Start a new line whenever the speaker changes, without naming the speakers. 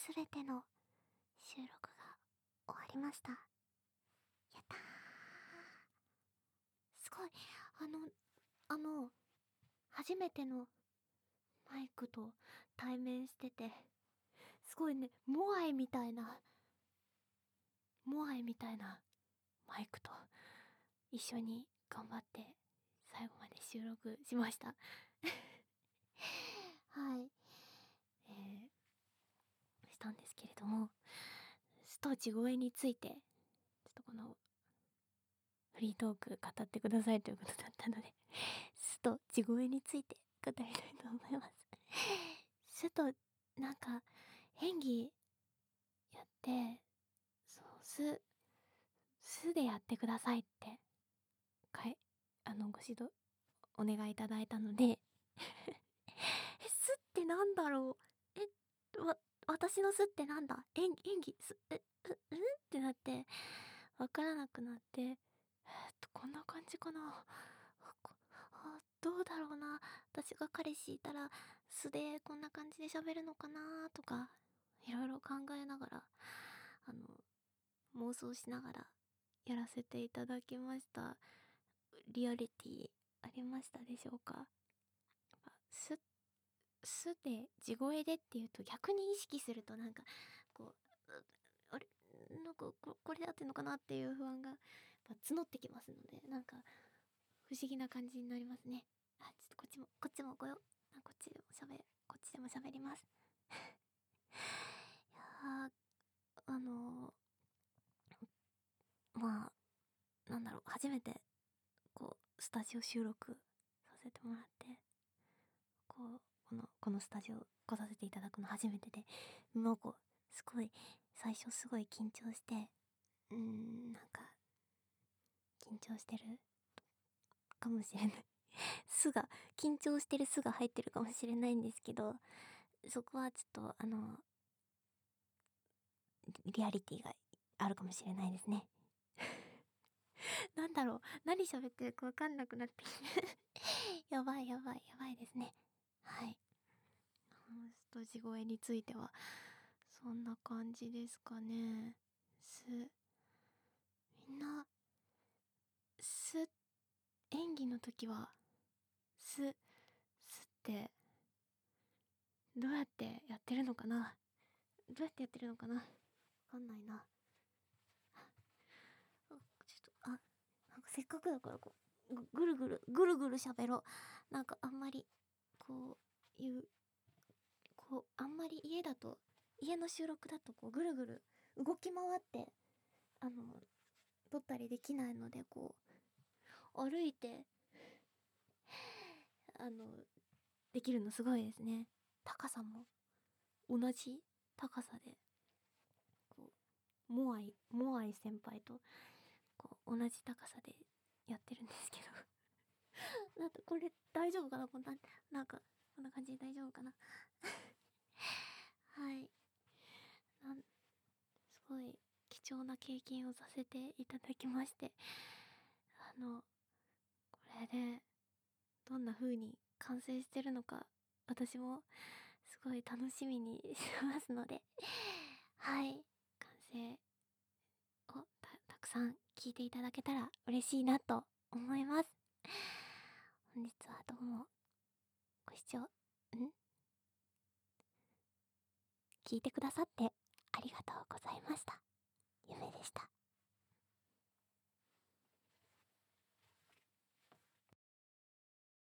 すべての収録が終わりました。やったー。すごい。初めてのマイクと対面してて、すごいね、モアイみたいなマイクと一緒に頑張って最後まで収録しました。はい。したんですけれども、巣と地声について、ちょっとこのフリートーク語ってくださいということだったので、巣と地声について語りたいと思います。巣と、なんか、演技やって、そう、巣でやってくださいって、ご指導、お願いいただいたので、巣ってなんだろう、私の巣ってなんだ、演技、ってなって、わからなくなって、こんな感じかな。どうだろうな。私が彼氏いたら素でこんな感じで喋るのかなとか、いろいろ考えながら、妄想しながらやらせていただきました。リアリティありましたでしょうか？すで、地声でっていうと逆に意識するとなんか、こう、あれなんかこれで合ってんのかなっていう不安が募ってきますので、なんか不思議な感じになりますね。ちょっとこっちも来よう。こっちでも喋ります。いやまあ、なんだろう、初めて、スタジオ収録させてもらって、このスタジオ来させていただくの初めてで、最初すごい緊張して、なんか、緊張してるかもしれない。緊張してる巣が入ってるかもしれないんですけど、そこはちょっと、リアリティがあるかもしれないですね。なんだろう、何喋ってるかわかんなくなってきて。やばいですね。はい。スト地声については、そんな感じですかね。みんな、演技の時は、って、どうやってやってるのかなわかんないな。なんかせっかくだからぐるぐる喋ろう。なんかあんまり、あんまり家の収録だとぐるぐる動き回って、撮ったりできないので、歩いて、できるのすごいですね。高さも同じ高さで、モアイ先輩と、同じ高さでやってるんですけど。なんかこれ大丈夫かななんか、こんな感じで大丈夫かなはい。すごい貴重な経験をさせていただきまして、これで、どんな風に完成してるのか、私もすごい楽しみにしてますので、はい。完成をたくさん聞いていただけたら嬉しいなと思います。本日はどうもご視聴、聞いてくださってありがとうございました。